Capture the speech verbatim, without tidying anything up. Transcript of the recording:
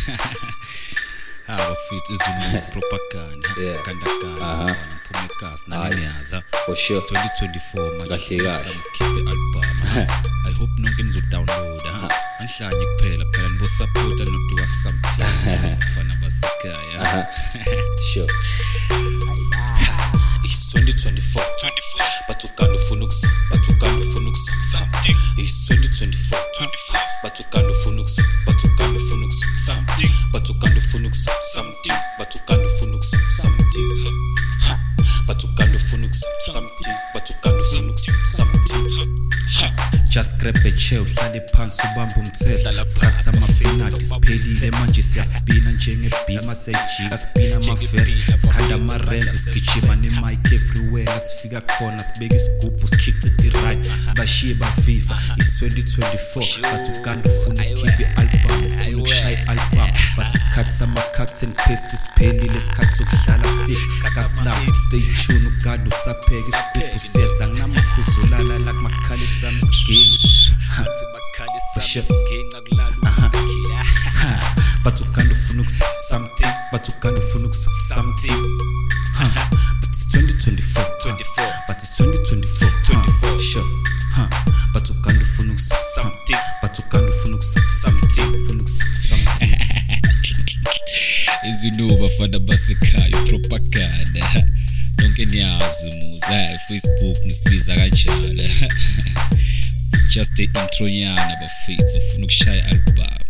Ah, bafethu izulu propaganda kandakana ngiphume gas nami ngiyaza for sure twenty twenty-four manje kahle ngikhiphe album. I hope nonke nizodownload ha anhlanje kuphela phela nibo support noduwa something fana basekhaya. Sure. It's twenty twenty-four but ukanda ufuna ukusa but ukanda ufuna ukusa something. It's twenty twenty-four but ukanda ufuna ukusa but ukanda ufuna ukusa something. But ukanda ufuna ukusa something. But ukanda ufuna ukusa something. But ukanda ufuna ukusa something. But ukanda ufuna ukusa something. Just grab a chair uhlale phansi ubambe umthetho sikhatha amafinati siphelile manje siyaspina njengebhima sejika spina amavesi sikhanda amarenzi sigijima nemic everywhere sifika khona sibeka isigubhu sikhiphe i-ride sibashiye baviva. It's twenty twenty-four but ukanda ufuna ukhiphe i-album ufuna ukushaya i-album but isikhathi sama-cut and paste siphelile isikhathi sokudlala sihle kasilapho stay tune ukanda usapheka isigubhu siyeza nginamakhuzulala la kumakhali sami siging. For sure. But ukanda ufuna ukusa something. But ukanda ufuna ukusa something. But it's twenty twenty-four but it's twenty twenty-four sure. But ukanda ufuna ukusa something. But ukanda ufuna ukusa something. Ufuna ukusa something. As you know bafana basekhaya propaganda donke niyazi muza Facebook ngisibiza kanjalo. Just the intro nyana bafethu ufuna ukushaya album.